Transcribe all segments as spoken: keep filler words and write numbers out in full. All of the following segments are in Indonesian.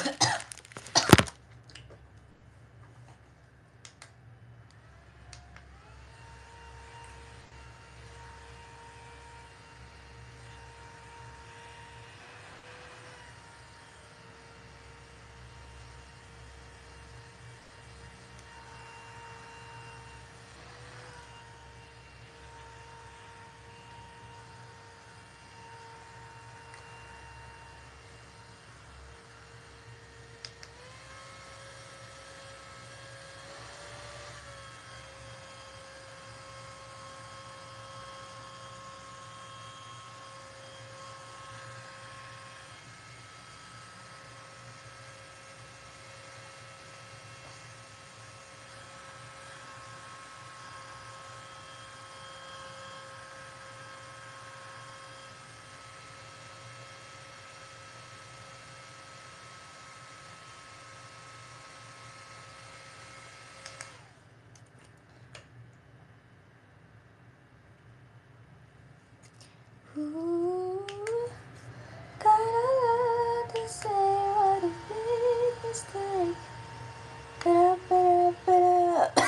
Ooh, kinda love to say what a big mistake. Better, better, better.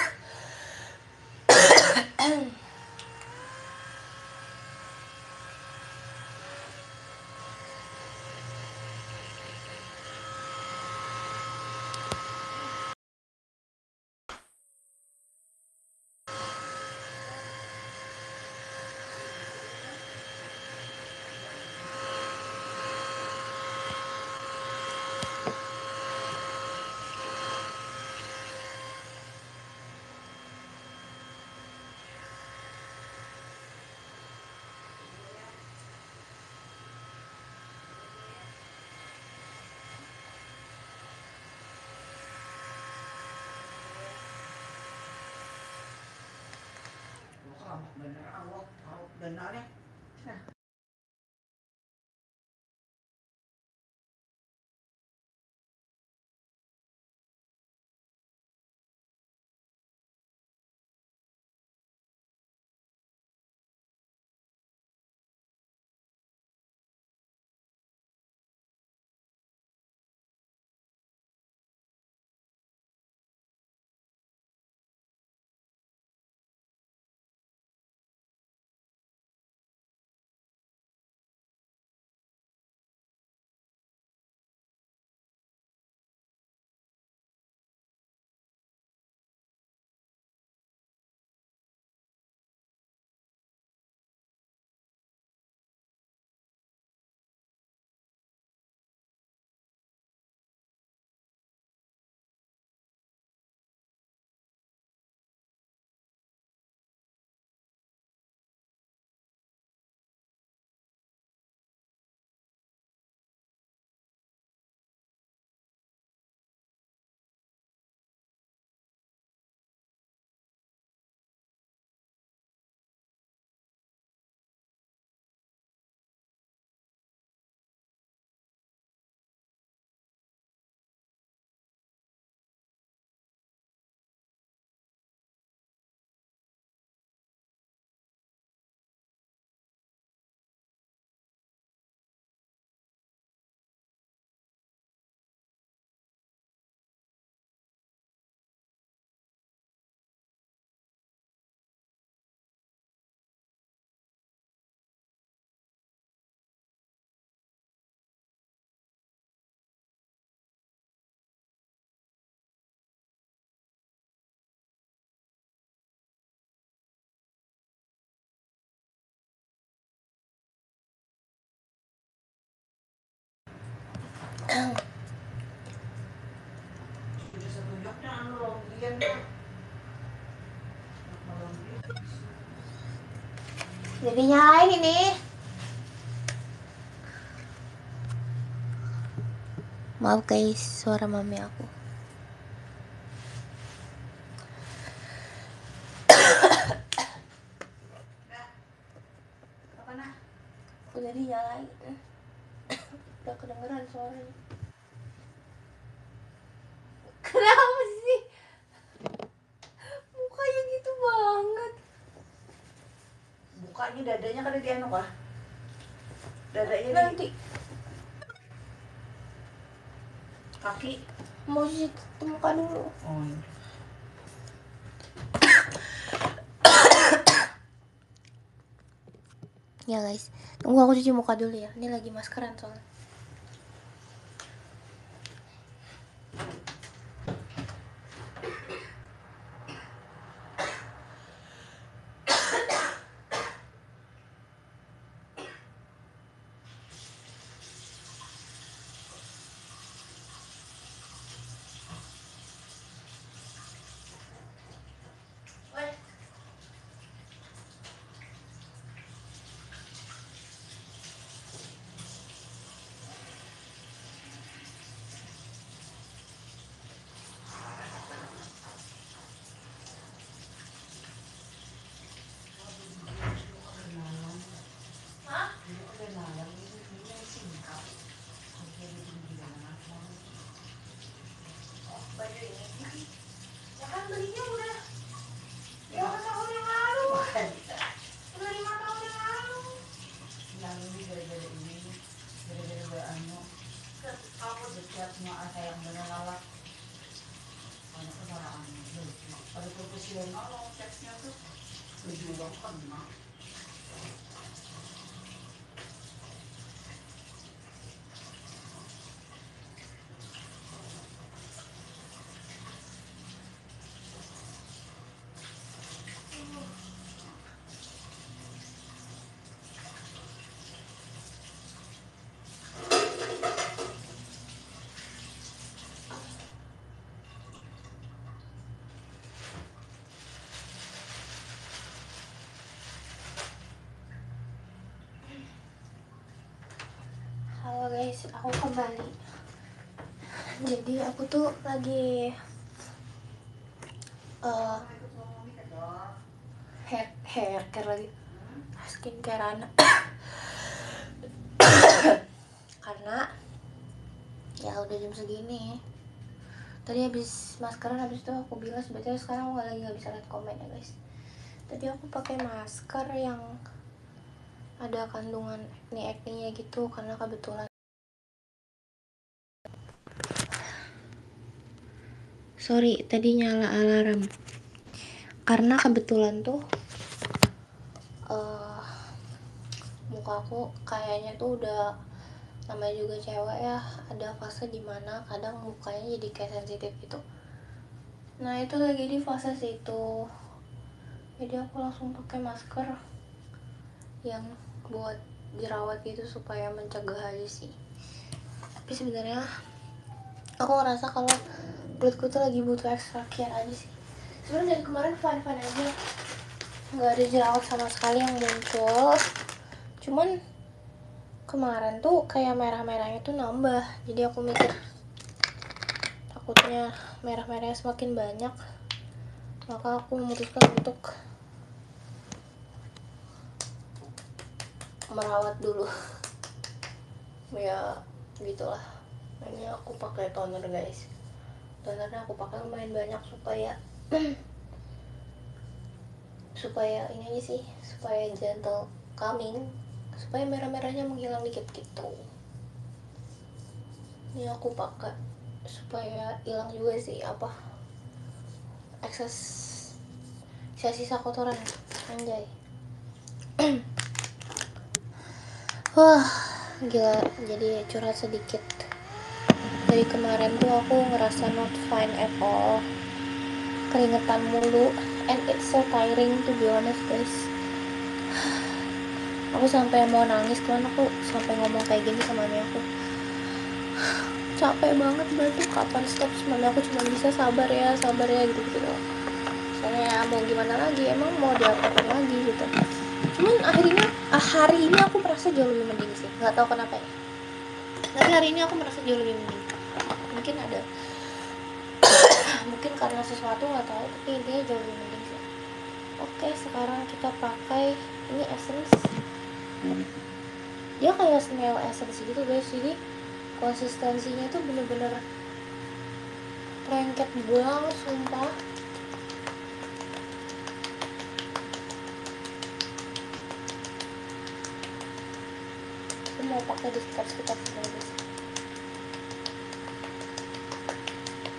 Bener awak, awak benarnya. Nah. Jadi nyalain ini. Maaf guys, suara mami aku. Udah dinyalain. Udah kedengeran suaranya. Kenapa sih? Mukanya gitu banget. Mukanya dadanya kada dianu kah? Dadanya Nanti. Kaki. Mau cuci muka dulu. Oh. Ya guys, tunggu aku cuci muka dulu ya. Ini lagi maskeran soalnya. Halo guys, aku kembali. Jadi aku tuh lagi uh, hair hair care lagi, skincarean. Karena ya udah jam segini. Tadi habis maskeran, habis itu aku bilas. Berarti sekarang aku lagi nggak bisa lihat komen ya guys. Tadi aku pakai masker yang ada kandungan acne-acne-nya gitu karena kebetulan. Sorry, tadi nyala alarm. Karena kebetulan tuh uh, muka aku kayaknya tuh udah, namanya juga cewek ya, ada fase dimana kadang mukanya jadi kayak sensitif gitu. Nah itu lagi di fase situ. Jadi aku langsung pakai masker yang buat jerawat gitu supaya mencegah aja sih. Tapi sebenarnya aku ngerasa kalau kulitku tuh lagi butuh extra care aja sih. Sebenarnya dari kemarin fine fine aja, nggak ada jerawat sama sekali yang muncul. Cuman kemarin tuh kayak merah-merahnya tuh nambah. Jadi aku mikir takutnya merah-merahnya semakin banyak, maka aku memutuskan untuk merawat dulu. Ya gitulah. Ini aku pakai toner guys. Tonernya aku pakai lumayan banyak supaya supaya ini aja sih, supaya gentle calming, supaya merah-merahnya menghilang dikit gitu. Ini aku pakai supaya hilang juga sih apa ekses sisa-sisa kotoran, anjay. Wah gila, jadi curhat sedikit. Dari kemarin tuh aku ngerasa not fine at all, keringetan mulu, and it's so tiring to be honest guys. Aku sampai mau nangis kan, aku sampai ngomong kayak gini sama mami aku, capek banget berarti kapan stop. Mami aku cuma bisa sabar ya sabar ya gitu gitu. Soalnya ya, mau gimana lagi, emang mau diapain lagi gitu. Cuman akhirnya ah, hari ini aku merasa jauh lebih mending sih, nggak tahu kenapa ya, tapi hari ini aku merasa jauh lebih mending. Mungkin ada mungkin karena sesuatu nggak tahu, tapi intinya jauh lebih mending sih. Oke, sekarang kita pakai ini essence. Dia kayak snail essence gitu guys, jadi konsistensinya tuh bener-bener lengket banget sumpah. Aku mau pakai di sekitar-sekitar sini guys.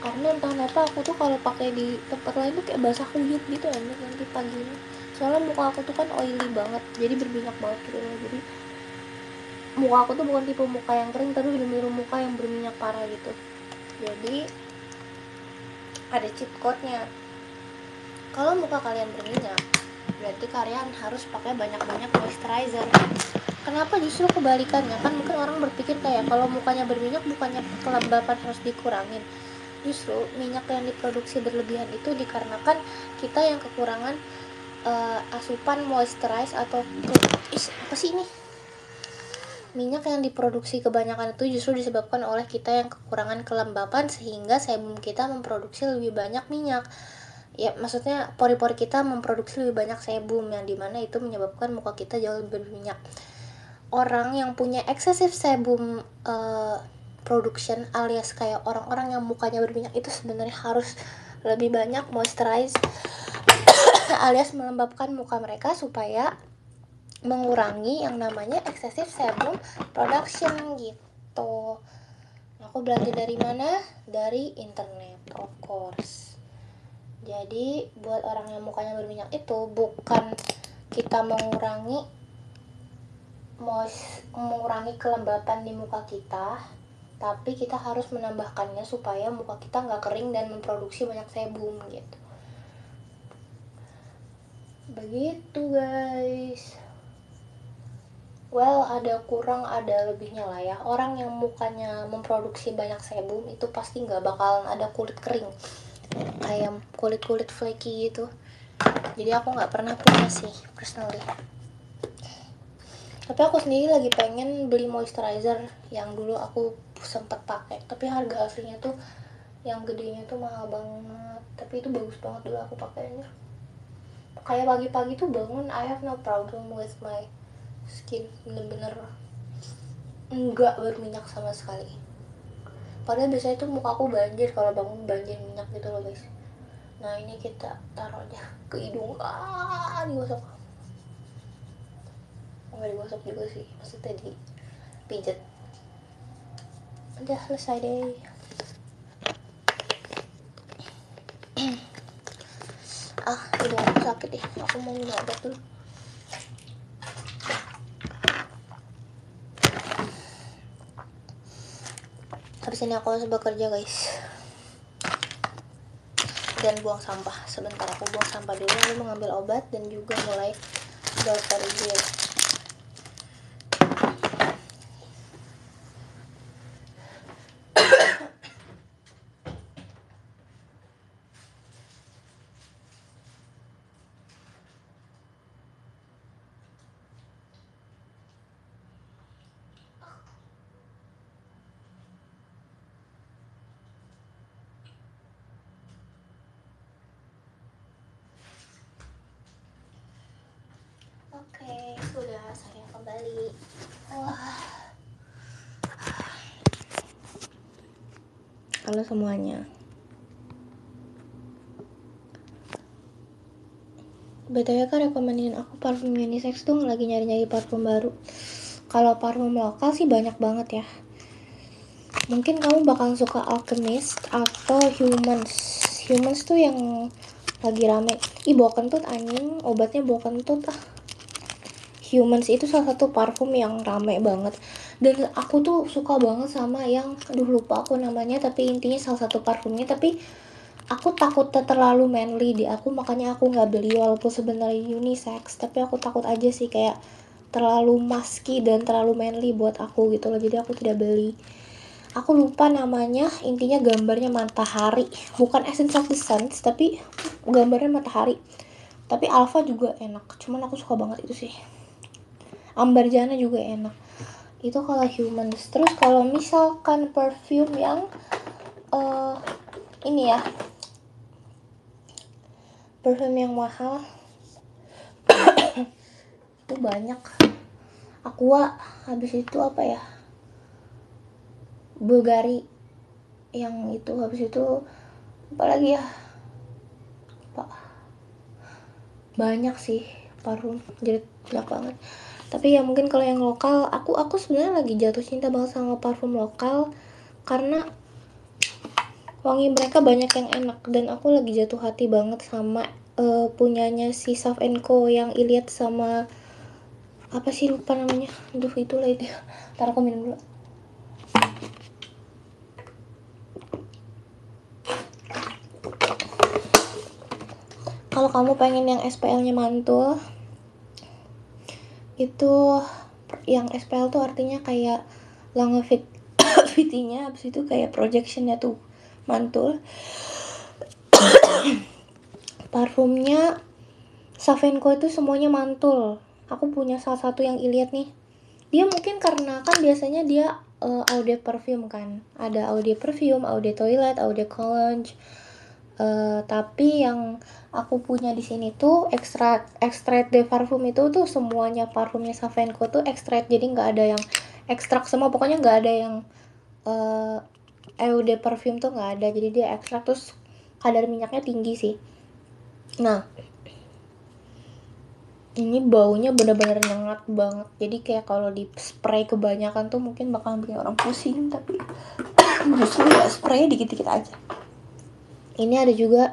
karena entah kenapa aku tuh kalau pakai di tempat lain tuh kayak basah kuyup gitu enak nanti paginya. Soalnya muka aku tuh kan oily banget, jadi berminyak banget gitu loh. Jadi muka aku tuh bukan tipe muka yang kering, tapi bener-bener muka yang berminyak parah gitu. Jadi ada cheat code-nya. Kalau muka kalian berminyak, berarti kalian harus pakai banyak-banyak moisturizer. Kenapa justru kebalikannya? Kan mungkin orang berpikir kayak kalau mukanya berminyak bukannya kelembapan harus dikurangin. Justru minyak yang diproduksi berlebihan itu dikarenakan kita yang kekurangan uh, asupan moisturize atau is, apa sih ini? Minyak yang diproduksi kebanyakan itu justru disebabkan oleh kita yang kekurangan kelembapan, sehingga sebum kita memproduksi lebih banyak minyak. Ya maksudnya pori-pori kita memproduksi lebih banyak sebum, yang dimana itu menyebabkan muka kita jauh lebih berminyak. Orang yang punya excessive sebum uh, production, alias kayak orang-orang yang mukanya berminyak, itu sebenarnya harus lebih banyak moisturize alias melembabkan muka mereka supaya mengurangi yang namanya excessive sebum production gitu. Aku belajar dari mana? Dari internet, of course. Jadi buat orang yang mukanya berminyak itu bukan kita mengurangi moist, mengurangi kelembapan di muka kita, tapi kita harus menambahkannya supaya muka kita nggak kering dan memproduksi banyak sebum gitu. Begitu guys. Well, ada kurang ada lebihnya lah ya. Orang yang mukanya memproduksi banyak sebum itu pasti nggak bakalan ada kulit kering, kayak kulit-kulit flaky gitu. Jadi aku nggak pernah punya sih personally. Tapi aku sendiri lagi pengen beli moisturizer yang dulu aku sempet pakai, tapi harga aslinya tuh yang gedenya tuh mahal banget. Tapi itu bagus banget dulu aku pakainya. Kayak pagi-pagi tuh bangun, I have no problem with my skin, bener-bener enggak berminyak sama sekali. Padahal biasanya tuh muka aku banjir, kalau bangun banjir minyak gitu loh guys. Nah ini kita taruh aja ke hidung, ah digosok. Nggak digosok juga sih, maksudnya dipijet. Udah selesai deh. Ah hidung aku sakit deh, aku mau minum obat dulu. Habis ini aku harus bekerja guys, dan buang sampah. Sebentar aku buang sampah dulu, lalu mengambil obat dan juga mulai dokter dia. Oke, sudah saya kembali. Wah. Halo semuanya. B T W kan rekomenin aku parfum unisex tuh lagi nyari-nyari parfum baru. Kalau parfum lokal sih banyak banget ya. Mungkin kamu bakal suka Alchemist atau Humans. Humans tuh yang lagi rame. Ih bau kentut anjing, obatnya bau kentut ah. Humans itu salah satu parfum yang rame banget. Dan aku tuh suka banget sama yang, aduh lupa aku namanya, tapi intinya salah satu parfumnya. Tapi aku takut terlalu manly di aku, makanya aku nggak beli walaupun sebenarnya unisex. Tapi aku takut aja sih kayak terlalu musky dan terlalu manly buat aku gitu loh. Jadi aku tidak beli. Aku lupa namanya, intinya gambarnya matahari, bukan Essence of the Sun, tapi gambarnya matahari. Tapi Alpha juga enak, cuman aku suka banget itu sih. Amberjana juga enak. Itu kalau Humans. Terus kalau misalkan perfume yang uh, ini ya, perfume yang mahal itu banyak. Aqua, habis itu apa ya, Bulgari yang itu, habis itu apa lagi ya, Pak, banyak sih parfum, jadi banyak banget. Tapi ya mungkin kalau yang lokal, aku aku sebenarnya lagi jatuh cinta banget sama parfum lokal, karena wangi mereka banyak yang enak, dan aku lagi jatuh hati banget sama uh, punyanya si Saf and Co yang Iliad sama apa sih, lupa namanya, aduh itulah itu. Ntar aku minum dulu. Kalau kamu pengen yang S P L-nya mantul, itu yang S P L tuh artinya kayak longevity-nya, habis itu kayak projection-nya tuh mantul. Parfumnya Savenco itu semuanya mantul. Aku punya salah satu yang Iliad nih. Dia mungkin karena kan biasanya dia uh, eau de perfume kan. Ada eau de perfume, eau de toilet, eau de cologne. Uh, tapi yang aku punya di sini tuh extract extract de parfum itu tuh semuanya parfumnya Savenco tuh extract, jadi nggak ada yang ekstrak semua, pokoknya nggak ada yang uh, eau de perfume tuh nggak ada, jadi dia ekstrak, terus kadar minyaknya tinggi sih. Nah ini baunya bener-bener nyengat banget, jadi kayak kalau di spray kebanyakan tuh mungkin bakal bikin orang pusing, tapi justru ya spray dikit-dikit aja. Ini ada juga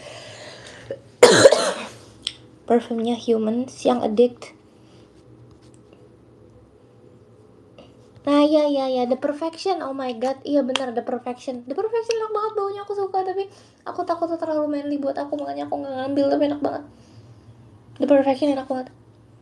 parfumnya Humans yang Addict. Nah ya ya ya The Perfection, oh my god, iya benar The Perfection. The Perfection enak banget baunya, aku suka, tapi aku takut tuh terlalu manly buat aku, makanya aku nggak ngambil, tapi enak banget. The Perfection enak banget.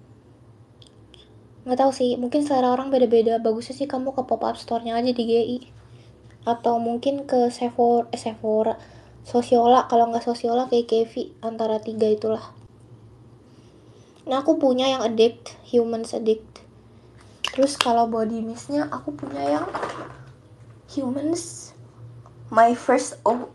Nggak tahu sih, mungkin selera orang beda-beda. Bagusnya sih kamu ke pop up store-nya aja di G I, atau mungkin ke Sephora, eh, Sephora, Sosiola. Kalau nggak Sosiola kayak Kevi, antara tiga itulah. Nah aku punya yang Addict, Humans Addict. Terus kalau body mistnya aku punya yang Humans My First Oh.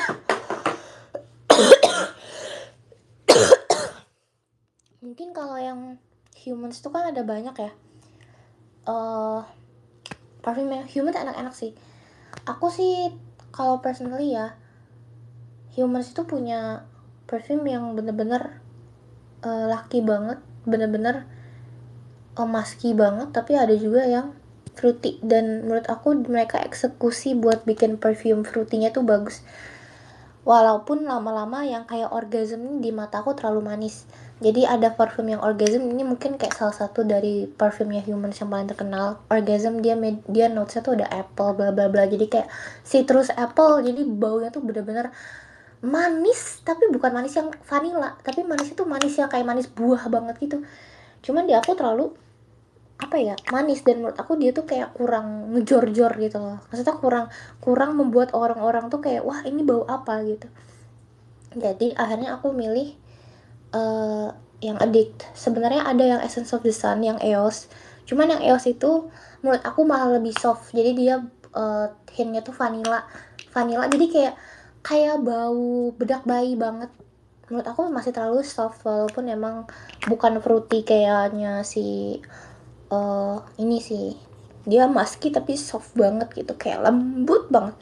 Mungkin kalau yang Humans itu kan ada banyak ya. Uh, parfumnya Humans enak-enak sih. Aku sih kalau personally ya, Humans itu punya perfume yang bener-bener uh, laki banget, bener-bener uh, musky banget, tapi ada juga yang fruity, dan menurut aku mereka eksekusi buat bikin perfume fruity-nya tuh bagus. Walaupun lama-lama yang kayak Orgasm di mata aku terlalu manis. Jadi ada parfum yang Orgasm ini mungkin kayak salah satu dari parfumnya Humans yang paling terkenal. Orgasm dia dia notesnya tuh ada apple bla bla bla. Jadi kayak citrus apple. Jadi baunya tuh bener-bener manis, tapi bukan manis yang vanilla, tapi manis itu manis yang kayak manis buah banget gitu. Cuman di aku terlalu apa ya, manis, dan menurut aku dia tuh kayak kurang ngejor-jor gitu loh, maksudnya kurang kurang membuat orang-orang tuh kayak wah ini bau apa gitu. Jadi akhirnya aku milih uh, yang Addict. Sebenarnya ada yang Essence of the Sun yang E O S, cuman yang E O S itu menurut aku malah lebih soft, jadi dia uh, hintnya tuh vanilla vanilla jadi kayak kayak bau bedak bayi banget. Menurut aku masih terlalu soft, walaupun emang bukan fruity kayaknya si uh, ini sih, dia musky tapi soft banget gitu, kayak lembut banget.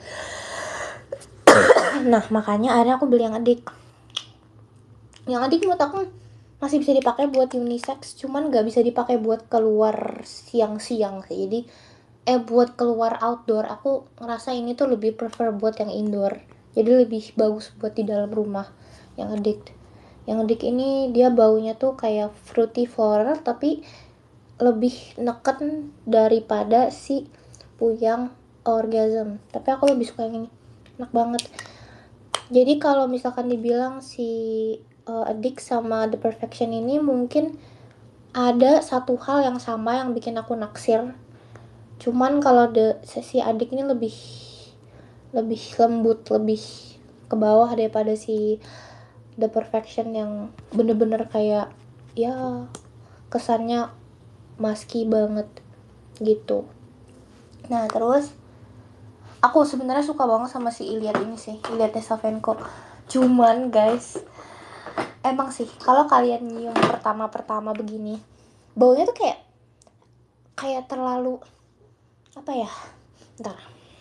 Nah makanya akhirnya aku beli yang Addict. Yang Addict menurut aku masih bisa dipakai buat unisex, cuman nggak bisa dipakai buat keluar siang-siang sih. Jadi eh buat keluar outdoor, aku ngerasa ini tuh lebih prefer buat yang indoor, jadi lebih bagus buat di dalam rumah. Yang Addict yang Addict ini dia baunya tuh kayak fruity floral, tapi lebih neken daripada si Puyang Orgasm, tapi aku lebih suka yang ini, enak banget. Jadi kalau misalkan dibilang si uh, Addict sama The Perfection ini mungkin ada satu hal yang sama yang bikin aku naksir, cuman kalau the si Addict ini lebih lebih lembut, lebih ke bawah daripada si The Perfection yang bener-bener kayak ya kesannya musky banget gitu. Nah terus aku sebenarnya suka banget sama si Iliad ini sih, Iliadnya Savenco. Cuman guys, emang sih kalau kalian nyium pertama-pertama begini, baunya tuh kayak kayak terlalu apa ya? Ntar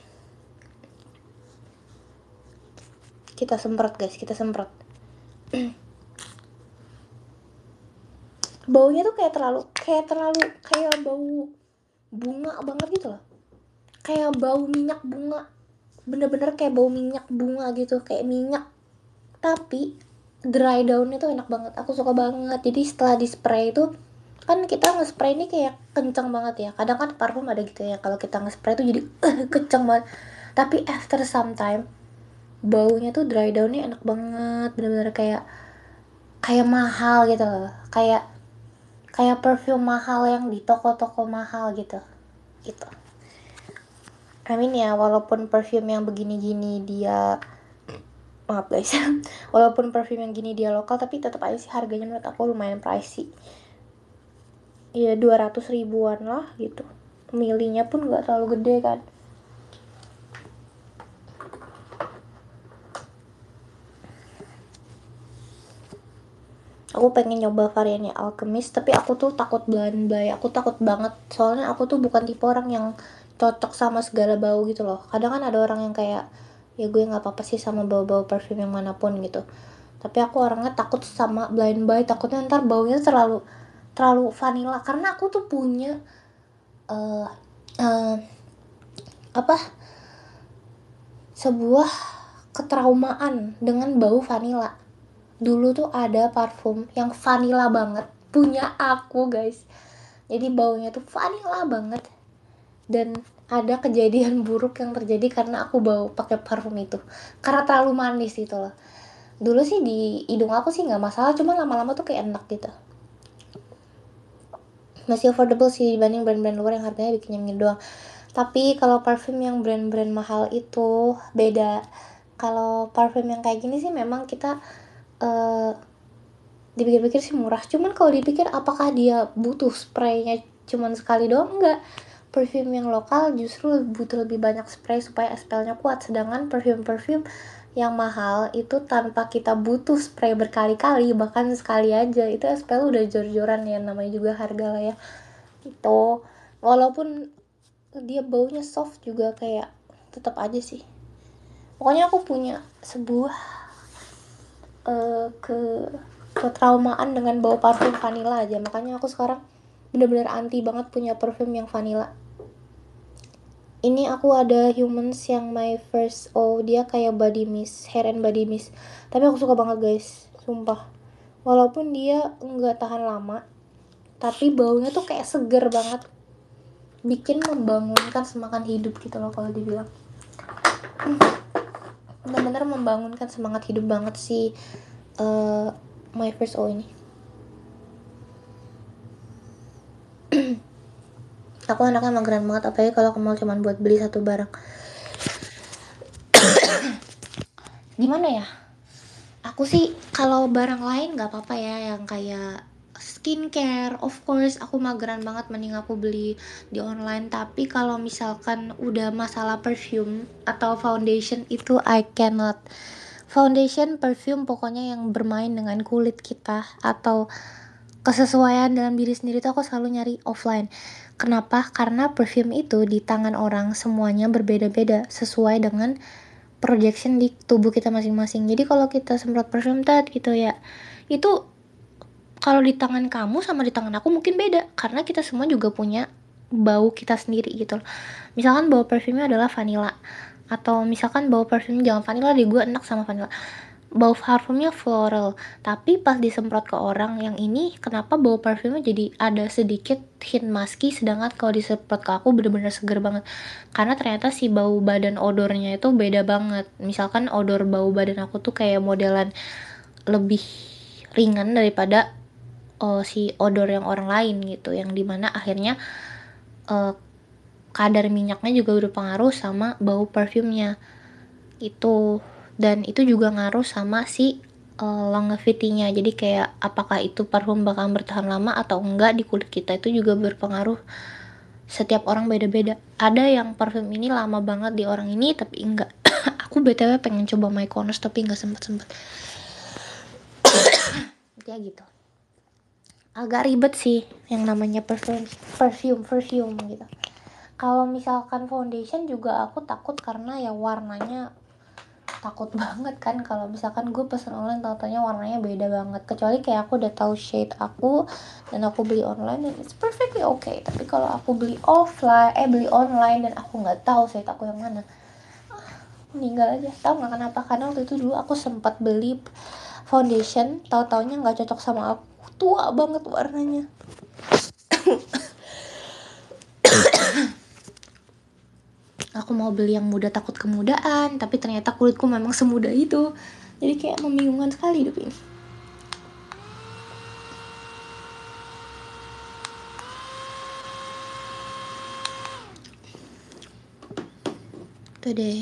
kita semprot guys, kita semprot. Baunya tuh kayak terlalu kayak terlalu kayak bau bunga banget gitu loh, kayak bau minyak bunga bener-bener kayak bau minyak bunga gitu, kayak minyak, tapi dry downnya tuh enak banget, aku suka banget. Jadi setelah di spray itu kan kita nge-spray ini kayak kenceng banget ya, kadang kan parfum ada gitu ya, kalau kita nge-spray tuh jadi uh, kenceng banget, tapi after some time baunya tuh dry downnya enak banget, bener-bener kayak kayak mahal gitu loh, kayak kayak perfume mahal yang di toko-toko mahal gitu gitu. I mean ya, walaupun perfume yang begini-gini dia, maaf guys, walaupun perfume yang gini dia lokal, tapi tetap aja sih harganya menurut aku lumayan pricey. Ya dua ratus ribuan lah gitu. Milinya pun gak terlalu gede kan. Aku pengen nyoba variannya Alchemist, tapi aku tuh takut blind buy. Aku takut banget, soalnya aku tuh bukan tipe orang yang cocok sama segala bau gitu loh. Kadang kan ada orang yang kayak, ya gue gak apa-apa sih sama bau-bau parfum yang manapun gitu. Tapi aku orangnya takut sama blind buy, takutnya ntar baunya terlalu terlalu vanilla. Karena aku tuh punya uh, uh, apa sebuah ketraumaan dengan bau vanilla. Dulu tuh ada parfum yang vanilla banget punya aku guys, jadi baunya tuh vanilla banget, dan ada kejadian buruk yang terjadi karena aku bau pakai parfum itu karena terlalu manis gitu loh. Dulu sih di hidung aku sih nggak masalah, cuma lama-lama tuh kayak enak gitu. Masih affordable sih dibanding brand-brand luar yang harganya bikin nyengir doang. Tapi kalau parfum yang brand-brand mahal itu beda. Kalau parfum yang kayak gini sih memang kita uh, dipikir-pikir sih murah, cuman kalau dipikir apakah dia butuh spraynya cuman sekali doang? Enggak. Perfume yang lokal justru butuh lebih banyak spray supaya S P L-nya kuat, sedangkan perfume-perfume yang mahal itu tanpa kita butuh spray berkali-kali, bahkan sekali aja itu S P L udah jor-joran ya, namanya juga harga lah ya itu. Walaupun dia baunya soft juga kayak tetap aja sih. Pokoknya aku punya sebuah uh, ke ketraumaan dengan bau parfum vanilla aja, makanya aku sekarang bener-bener anti banget punya parfum yang vanilla. Ini aku ada Humans yang my first, oh dia kayak body mist, hair and body mist, tapi aku suka banget guys, sumpah. Walaupun dia nggak tahan lama, tapi baunya tuh kayak seger banget, bikin membangunkan semangat hidup gitu loh kalau dibilang. Bener-bener membangunkan semangat hidup banget sih uh, my first oh ini. Aku anaknya mageran banget, apalagi kalau ke mall cuman buat beli satu barang. Gimana ya, aku sih kalau barang lain nggak apa-apa ya, yang kayak skincare of course aku mageran banget, mending aku beli di online. Tapi kalau misalkan udah masalah perfume atau foundation itu I cannot. Foundation, perfume, pokoknya yang bermain dengan kulit kita atau kesesuaian dalam diri sendiri tuh aku selalu nyari offline. Kenapa? Karena perfume itu di tangan orang semuanya berbeda-beda sesuai dengan projection di tubuh kita masing-masing. Jadi kalau kita semprot parfum tat gitu ya, itu kalau di tangan kamu sama di tangan aku mungkin beda, karena kita semua juga punya bau kita sendiri gitu. Misalkan bau parfumnya adalah vanilla, atau misalkan bau parfum jangan vanilla deh, gue enak sama vanilla, bau parfumnya floral, tapi pas disemprot ke orang yang ini, kenapa bau parfumnya jadi ada sedikit hint musky, sedangkan kalau disemprot ke aku bener-bener seger banget. Karena ternyata si bau badan odornya itu beda banget. Misalkan odor bau badan aku tuh kayak modelan lebih ringan daripada oh, si odor yang orang lain gitu, yang dimana akhirnya uh, kadar minyaknya juga berpengaruh sama bau parfumnya itu. Dan itu juga ngaruh sama si uh, longevity-nya. Jadi kayak apakah itu parfum bakal bertahan lama atau enggak di kulit kita, itu juga berpengaruh. Setiap orang beda-beda. Ada yang parfum ini lama banget di orang ini tapi enggak. Aku btw pengen coba Mykonos tapi enggak sempet-sempet. Ya gitu. Agak ribet sih yang namanya perfume perfume perfume gitu. Kalau misalkan foundation juga aku takut karena ya warnanya, takut banget kan kalau misalkan gue pesen online tau-taunya warnanya beda banget. Kecuali kayak aku udah tahu shade aku dan aku beli online dan it's perfectly okay. Tapi kalau aku beli offline, eh beli online dan aku nggak tahu shade aku yang mana, meninggal aja. Tahu nggak kenapa? Karena waktu itu dulu aku sempat beli foundation, tahu-taunya nggak cocok sama aku, tua banget warnanya. Aku mau beli yang muda takut kemudaan, tapi ternyata kulitku memang semuda itu. Jadi kayak membingungkan sekali hidup ini. Tuh deh.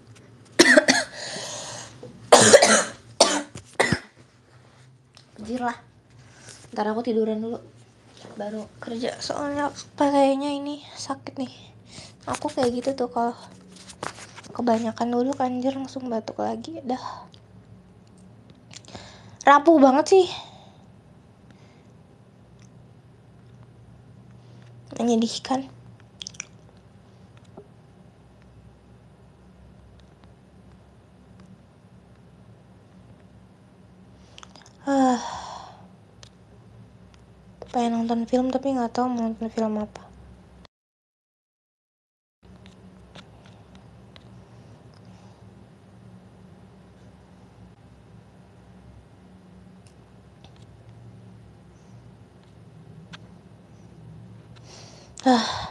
Anjir lah. Ntar aku tiduran dulu, baru kerja. Soalnya kayaknya ini sakit nih. Aku kayak gitu tuh kalau kebanyakan dulu anjir langsung batuk lagi. Dah rapuh banget sih. Menyedihkan. Ah, pengen nonton film tapi nggak tahu mau nonton film apa. Ah.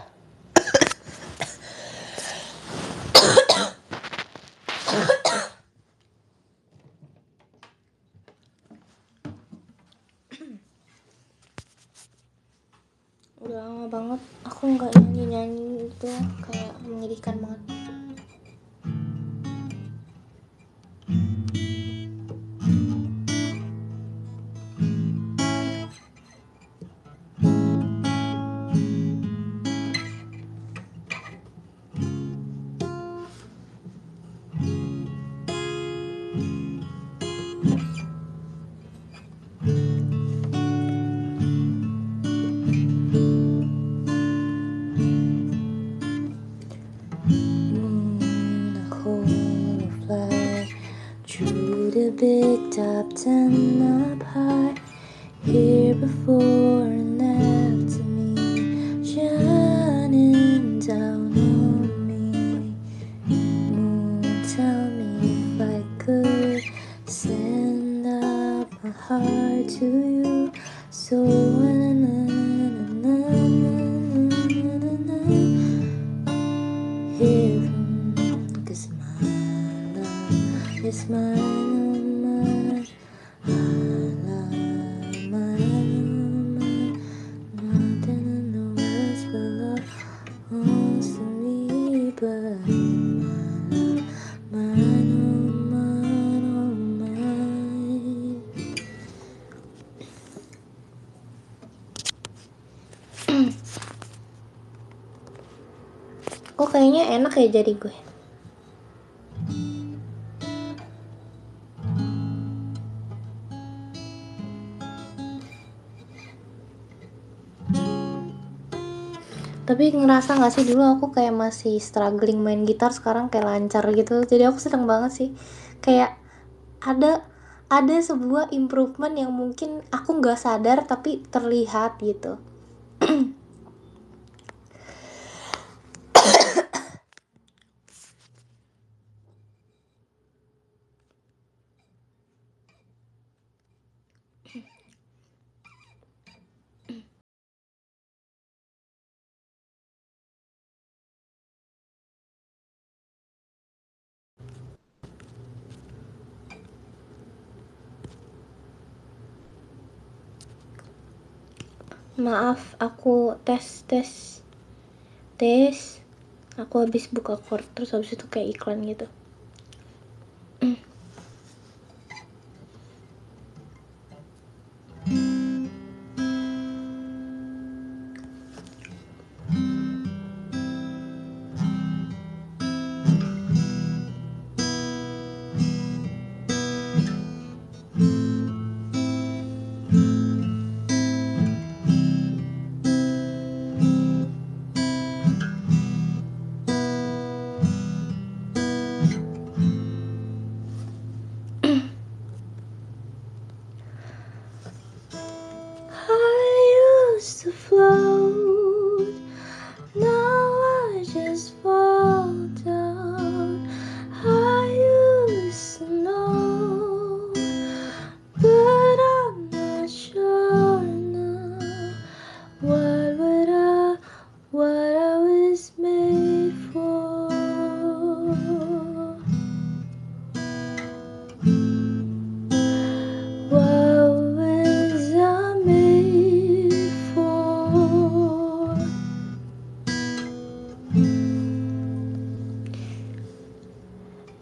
Udah lama banget aku nggak nyanyi-nyanyi itu, kayak menyedihkan banget. The big top ten up high, here before and after me, shining down on me. Moon, tell me if I could send up my heart to you, so na na na na na na na, hear from, 'cause my love is mine. Kok kayaknya enak ya jadi gue. Tapi ngerasa gak sih dulu aku kayak masih struggling main gitar, sekarang kayak lancar gitu. Jadi aku seneng banget sih. Kayak ada ada sebuah improvement yang mungkin aku gak sadar tapi terlihat gitu. Maaf, aku tes tes tes aku habis buka chord terus habis itu kayak iklan gitu.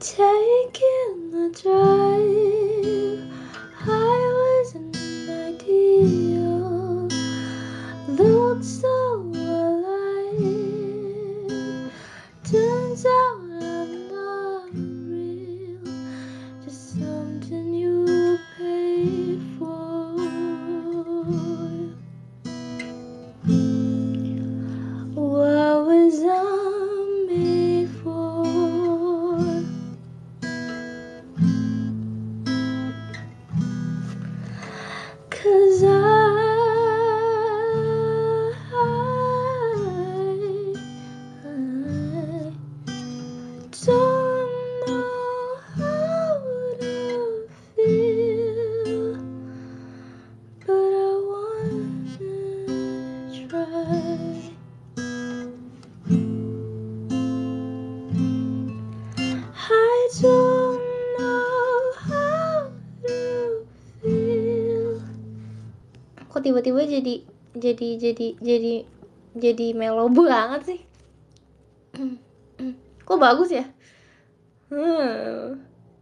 Taking the drive, I was an ideal, looked so alive. Turns out I'm not real, just something you paid for. What was I made for? Cause I, I, I don't know how to feel, but I wanna try. I don't know how to feel. Kok tiba-tiba jadi jadi jadi jadi jadi melo banget sih? Kok bagus ya? Hmm.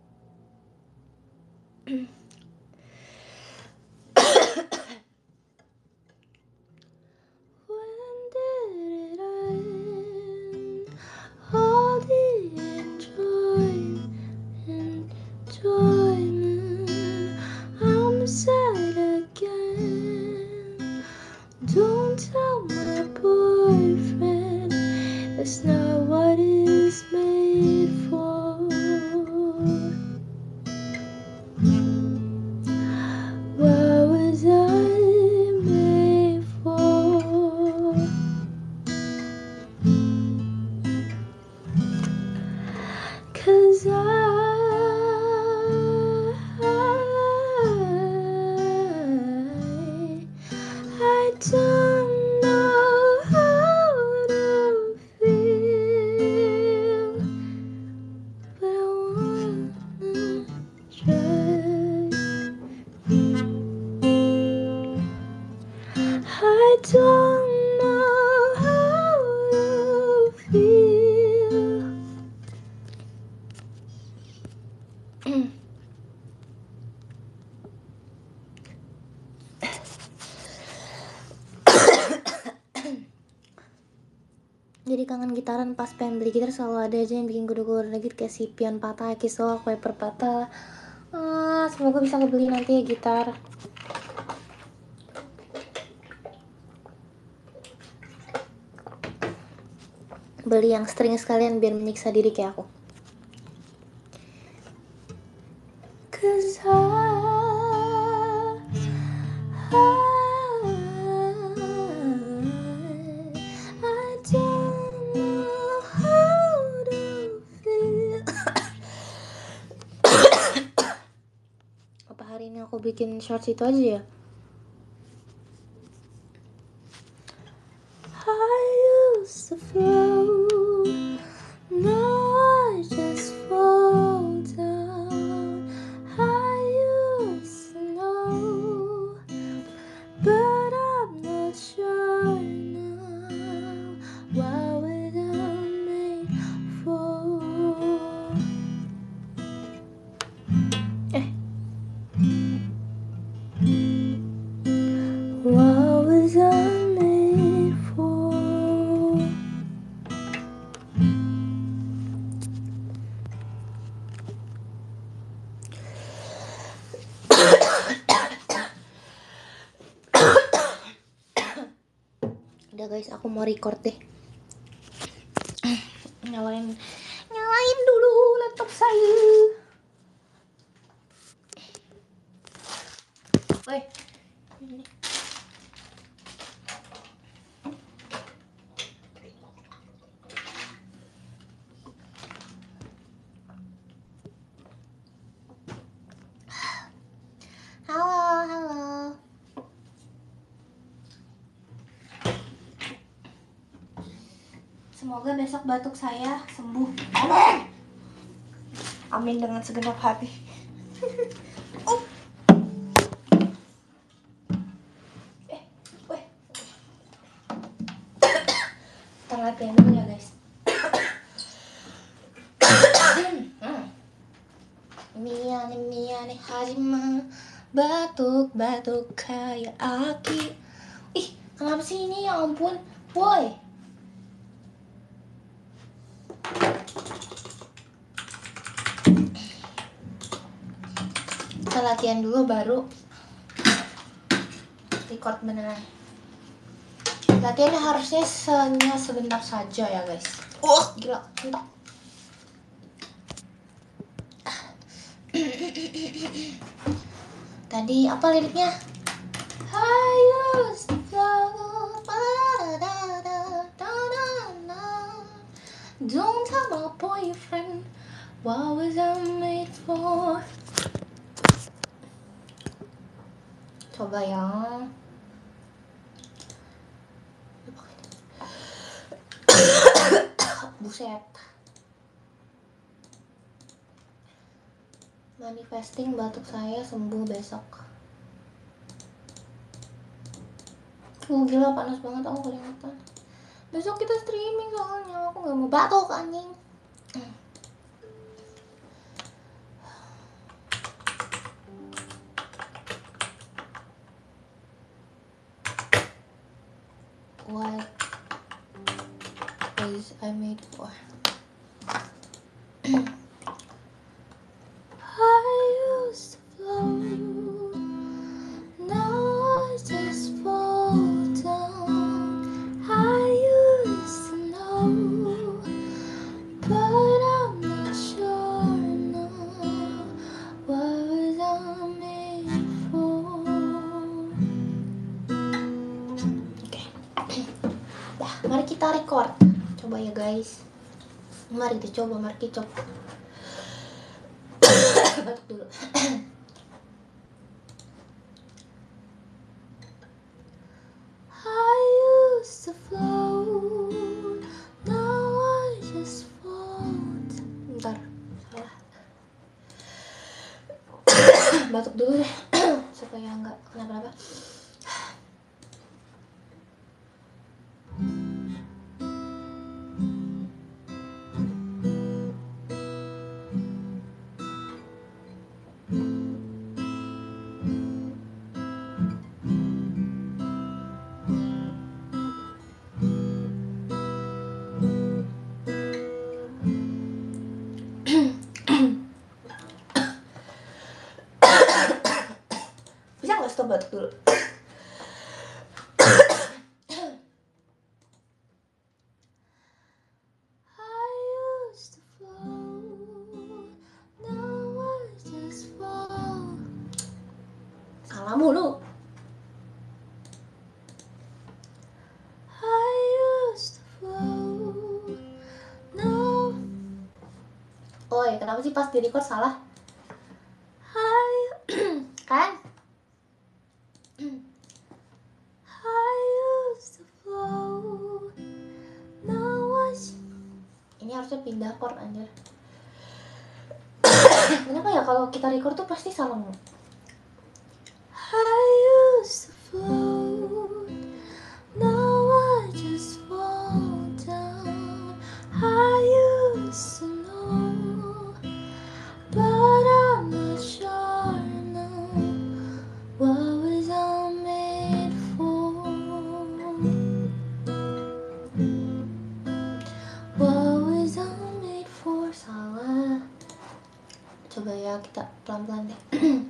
When did it end? All the enjoyment, enjoyment. I'm sad again. Don't tell my boyfriend, that's not what it's made for. What was I made for? Cause I, I don't know how to feel, but I wanna try. I don't know how to feel. Jadi kangen gitaran, pas pengen beli gitar selalu ada aja yang bikin gue keluar lagi, kayak si pion patah, kisah, wiper patah. Ah, semoga bisa kebeli nanti ya gitar. Beli yang string sekalian biar menyiksa diri kayak aku. Cause I, I, I don't know how to feel. Apa hari ini aku bikin shorts itu aja ya? I used to float, now I just fall down. I used to know, but I'm not sure now. What was I made for? Eh. What was I made for? Udah guys, aku mau record deh. Nyalain, nyalain dulu laptop saya. Woi, ini. Halo, halo. Semoga besok batuk saya sembuh. Amin. Amin dengan segenap hati. Oh. Eh, weh. Kita latihan dulu ya guys. Hmm. 미안해 미안해 하지마 바tuk-batuk kayak aki. Ih, kenapa sih ini, ya ampun, boy. Kita latihan dulu baru record beneran. Latihannya harusnya hanya sebentar saja ya guys. Oh gila, entah. Tadi apa liriknya? I used to flow, don't tell my boyfriend what was I made for. Coba ya. Buset. Manifesting batuk saya sembuh besok. Oh gila, panas banget, aku keringetan. Besok kita streaming soalnya, aku gak mau batuk anjing. What was I made for? I used to float, now I just fall down. I used to know, but I'm not sure now. What was I made for? Oke, dah, mari kita record. Coba ya guys. Mari kita coba, mari kita coba. Batuk dulu. I used to float, now I just float. Bentar, salah. Batuk dulu deh, supaya nggak kenapa-napa. Bisa nggak stop batuk dulu? I used to float, now I just fall. Salah mulu. I used to float, now. Oi, kenapa sih pas di record salah? I kan? I used to float, now I. Ini harusnya pindah chord anjir. Kenapa ya kalau kita record tuh pasti salah mulu? I used to float, now I just fall down. I used to know, but I'm not sure now. What was I made for? What was I made for? Salah. Coba ya, kita pelan-pelan deh.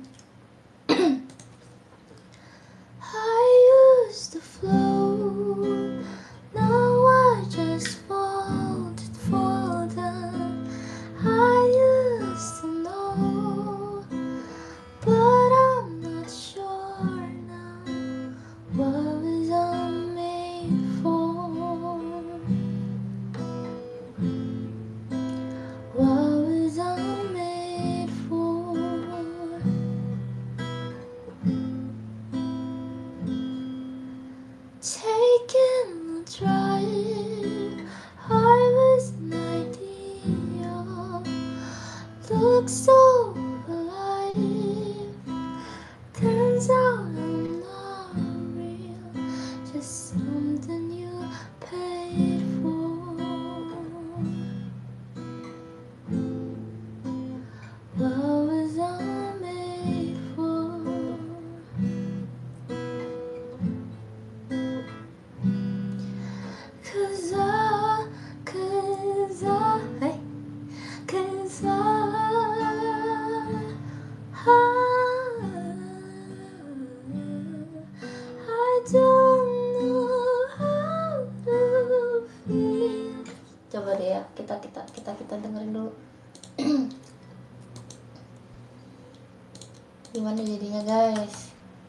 I used to float, now I just fall, fall down. I used to know, but I'm not sure now. What was I made for? What was I made for? Taking a drive, I was nineteen, look so alive. Turns out I'm not real, just something you paid for. What was kita dengerin dulu. Gimana jadinya guys?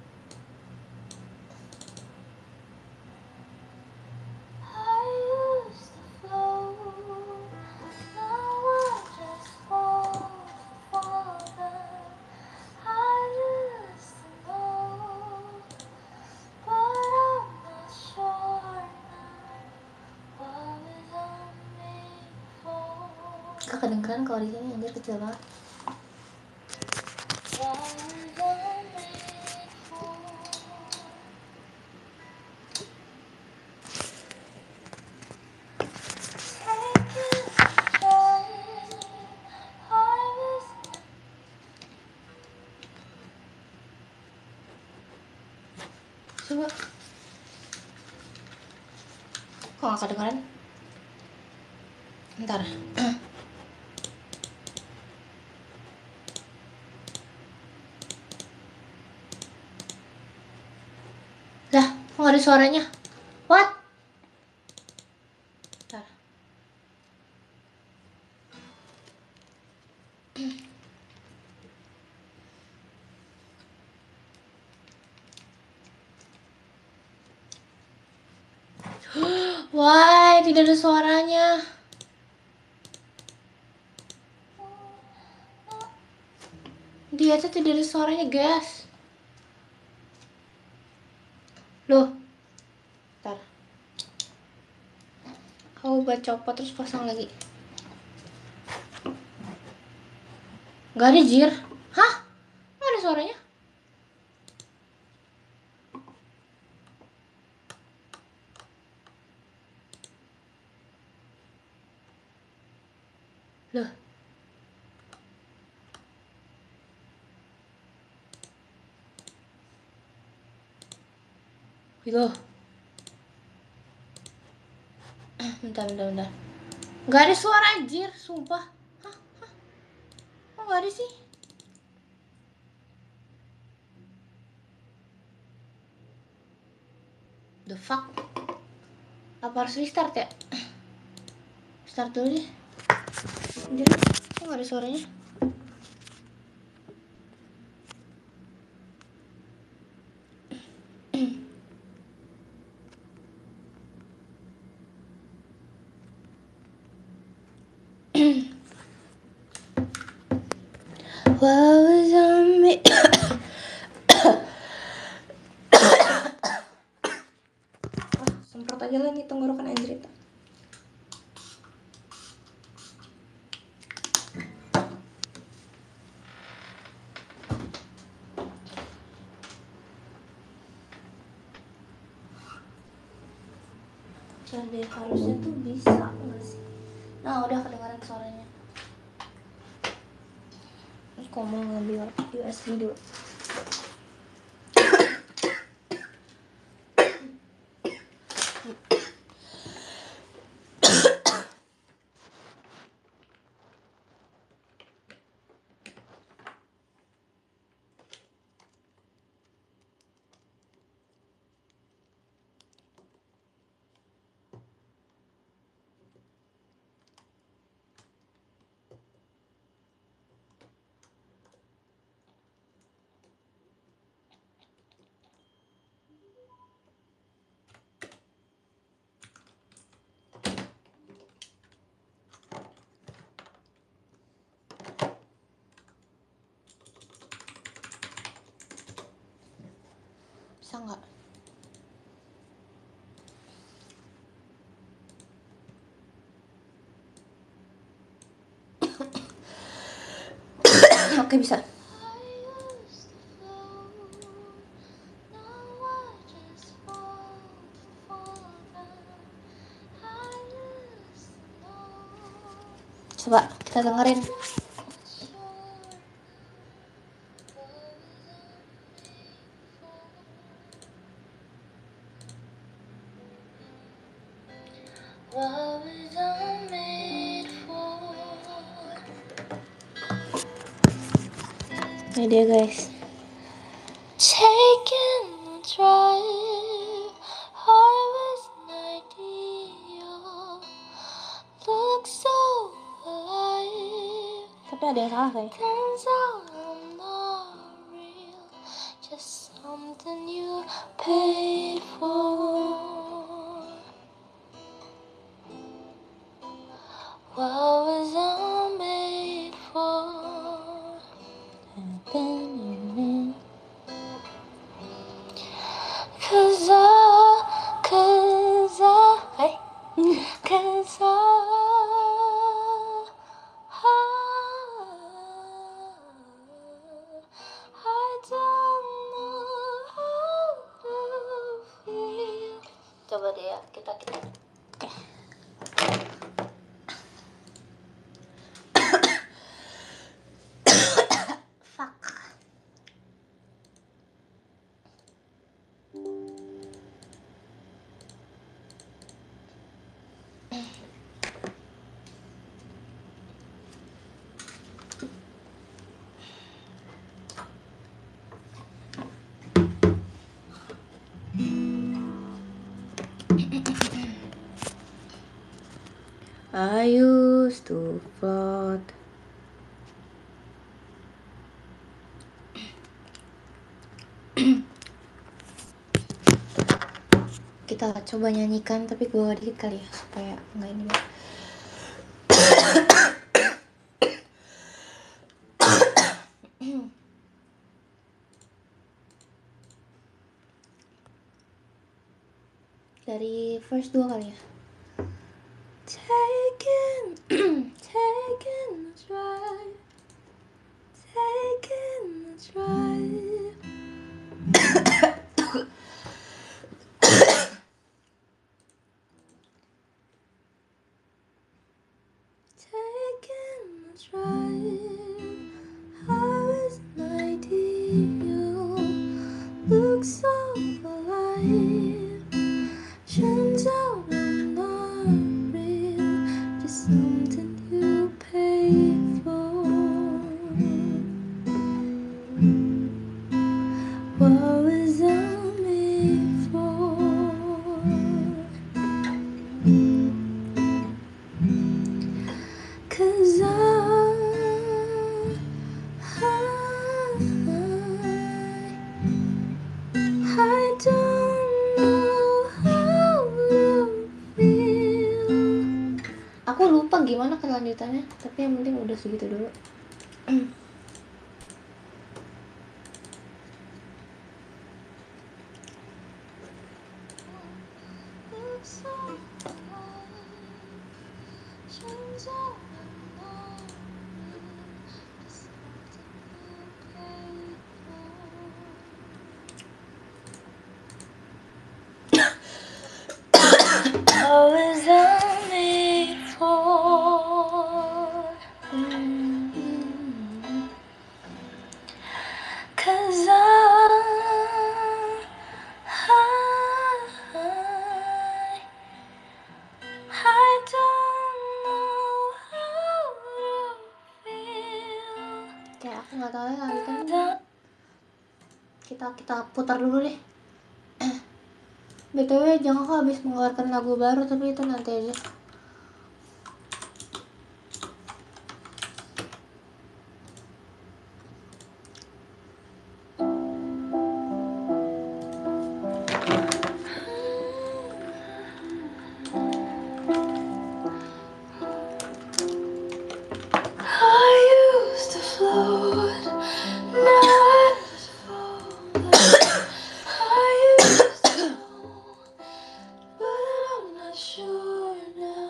Gak kedengeran kalau di sini, anjir kecil banget. Coba. Kok gak kedengeran? Ntar. Lah, kok gak ada suaranya? What? Ntar. Why, tidak ada suaranya. Dia tuh tidak ada suaranya, guys. Loh. Ntar. Aku buat copot terus pasang lagi. Gak ada jir. Hah? Gak ada suaranya? Loh. Gitu. Bentar, bentar, bentar. Gak ada suara anjir, sumpah. Hah? Hah? Kok gak ada sih? The fuck? Apa harus restart ya? Start dulu deh. Anjir, kok gak ada suaranya? What was on me? Ah, semprot aja lah nih tenggorokan anjir itu. Jadi harusnya tuh bisa nggak sih? Nah udah kedengaran suaranya. Terus kok mau ngambil U S B dulu. Bisa nggak? Oke bisa. Coba kita dengerin. Ini dia guys. Taking a drive, highways an ideal, look so alive. tapi ada yang salah kayaknya. Something you paid for. What was I made for? Cause I, cause I, hey, cause I, I don't know how to feel. Coba deh ya, kita kita. Oke. Fuck. I used to float. Kita coba nyanyikan tapi gue dikit kali ya supaya nggak ini banget. Dari verse dua kali ya. Taking, taking a drive, taking a drive. Taking a drive, how is ninety? You look so alive. Turns out I'm not real, just something you pay for. What was I made for? Cause I, I, I don't know how to feel. Aku lupa gimana kelanjutannya, tapi yang penting udah segitu dulu. What was I made for? Cause I, I, I don't know how to feel. Kayak aku nggak tahu ya lanjutannya. Kita kita putar dulu deh. B T W jangan kok habis mengeluarkan lagu baru, tapi itu nanti aja. I used to float, now I just fall. I used to know, but I'm not sure now.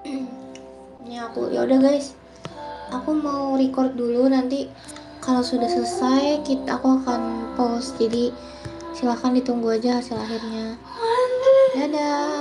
Ini aku, ya udah guys, aku mau record dulu, nanti kalau sudah selesai kita aku akan post, jadi silahkan ditunggu aja hasil akhirnya. Dadah.